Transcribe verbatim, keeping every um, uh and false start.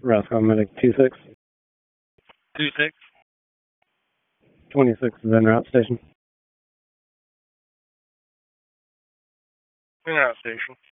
Roscoe Medic two six. two six. twenty-six is en route station. En route station.